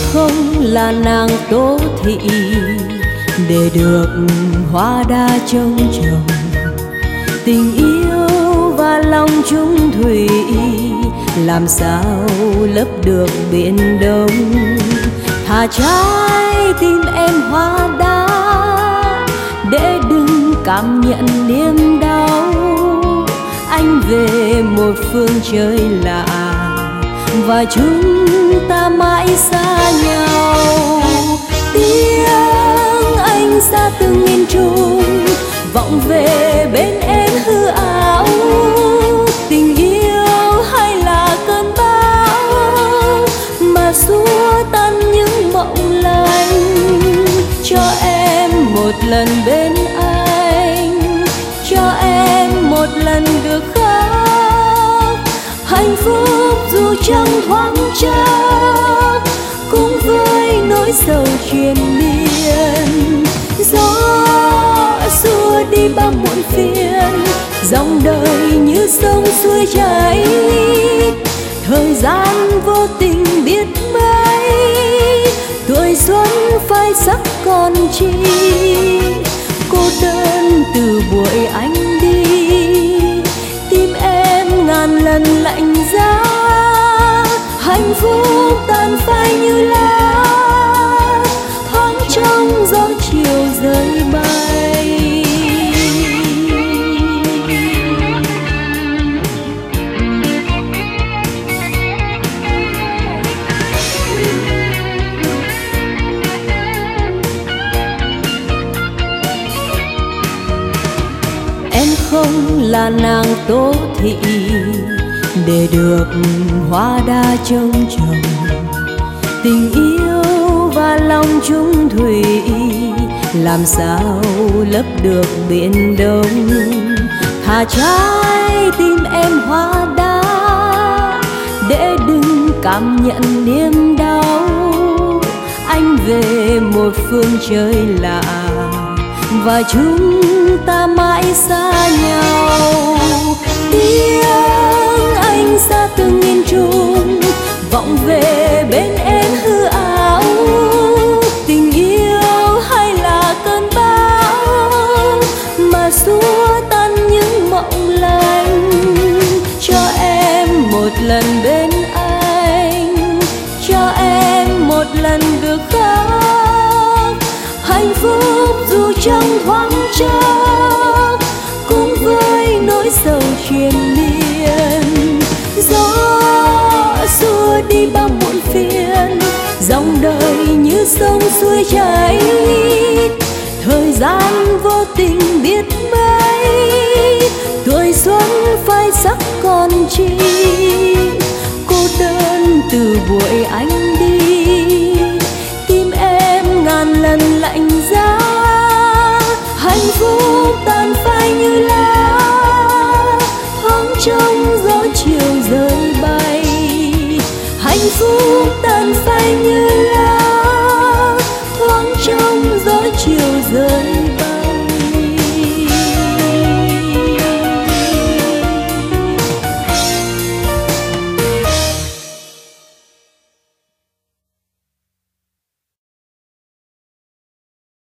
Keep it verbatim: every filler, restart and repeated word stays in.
không là nàng Tố Thị để được hoa đa trông trồng. Tình yêu và lòng chung thủy làm sao lấp được biển đông. Thả trái tim em hoa đá để đừng cảm nhận niềm đau. Anh về một phương trời lạ và chúng ta mãi xa nhau. Tiếng anh xa từng nghìn trùng vọng về bên em hư ảo. Tình yêu hay là cơn bão mà xua tan những mộng lành. Cho em một lần bên anh, cho em một lần được khóc. Hạnh phúc dù trong thoáng chốc cũng với nỗi sầu triền miên. Gió xua đi bao muộn phiền, dòng đời như sông suối chảy. Thời gian vô tình biết mấy, tuổi xuân phai sắc còn chi. Cô đơn từ buổi anh đi, tim em ngàn lần lạnh giá. Hạnh phúc tan phai như lá, thoáng trong gió chiều rơi bay. Em không là nàng Tố Thị để được hoa đa trông trồng. Tình yêu và lòng chung thủy làm sao lấp được biển đông. Thả trái tim em hoa đá để đừng cảm nhận niềm đau. Anh về một phương trời lạ và chúng ta mãi xa nhau. Tiếng anh xa từng nghìn trùng vọng về bên em hư ảo. Tình yêu hay là cơn bão mà xua tan những mộng lành. Cho em một lần bên anh, cho em một lần được khóc. Hạnh phúc dù trong thoáng chốc cũng với nỗi sầu triền miên. Gió xua đi bao muộn phiền, dòng đời như sông suối chảy. Thời gian vô tình biết mấy, tuổi xuân phai sắc còn chi. Cô đơn từ buổi anh đi, tim em ngàn lần lạnh giá. Hạnh phúc tan phai như lá,